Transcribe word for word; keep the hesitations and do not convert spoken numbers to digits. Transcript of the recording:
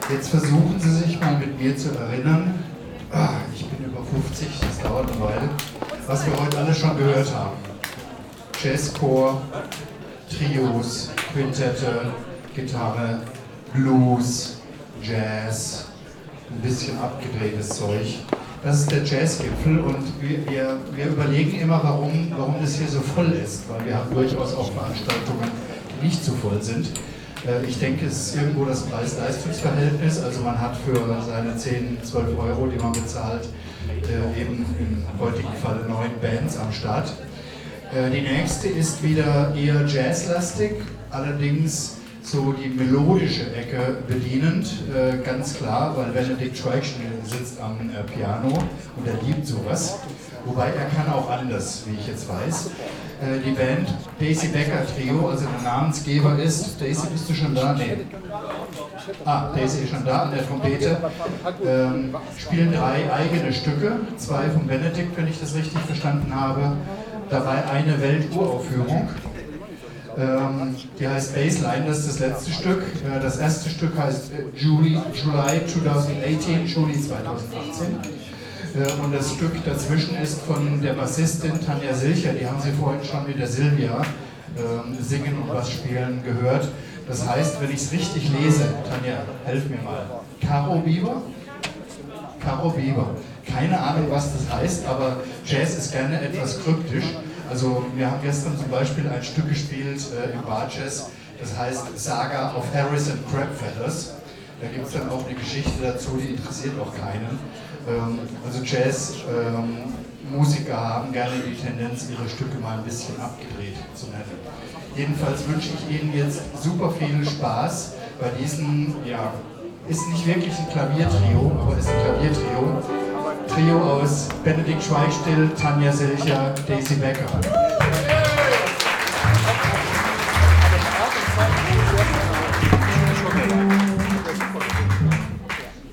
Jetzt versuchen Sie sich mal mit mir zu erinnern, ah, ich bin über fünfzig, das dauert eine Weile, was wir heute alles schon gehört haben. Jazzchor, Trios, Quintette, Gitarre, Blues, Jazz, ein bisschen abgedrehtes Zeug. Das ist der Jazzgipfel und wir, wir, wir überlegen immer, warum, warum das hier so voll ist, weil wir haben durchaus auch Veranstaltungen, die nicht so voll sind. Ich denke, es ist irgendwo das Preis-Leistungs-Verhältnis, also man hat für seine zehn, zwölf Euro, die man bezahlt, eben im heutigen Falle neun Bands am Start. Die nächste ist wieder eher jazzlastig, allerdings so die melodische Ecke bedienend, ganz klar, weil Benedict Schweigschnell sitzt am Piano und er liebt sowas, wobei er kann auch anders, wie ich jetzt weiß. Die Band Daisy Becker Trio, also der Namensgeber ist, Daisy, bist du schon da? Nee. Ah, Daisy ist schon da an der Trompete. Ähm, spielen drei eigene Stücke, zwei von Benedict, wenn ich das richtig verstanden habe. Dabei eine Welturaufführung. Ähm, die heißt Baseline, das ist das letzte Stück. Äh, das erste Stück heißt äh, July, July zweitausendachtzehn, Juli zweitausendachtzehn. Und das Stück dazwischen ist von der Bassistin Tanja Silcher, die haben Sie vorhin schon mit der Silvia äh, singen und was spielen gehört. Das heißt, wenn ich es richtig lese, Tanja, helf mir mal, Caro Bieber? Caro Bieber. Keine Ahnung, was das heißt, aber Jazz ist gerne etwas kryptisch. Also wir haben gestern zum Beispiel ein Stück gespielt äh, im Bar Jazz, das heißt Saga of Harris and Crab Feathers. Da gibt es dann auch eine Geschichte dazu, die interessiert auch keinen. Ähm, also Jazz-Musiker ähm, haben gerne die Tendenz, ihre Stücke mal ein bisschen abgedreht zu nennen. Jedenfalls wünsche ich Ihnen jetzt super viel Spaß bei diesem, ja, ist nicht wirklich ein Klaviertrio, aber ist ein Klaviertrio. Trio aus Benedict Schweigstill, Tanja Silcher, Daisy Becker.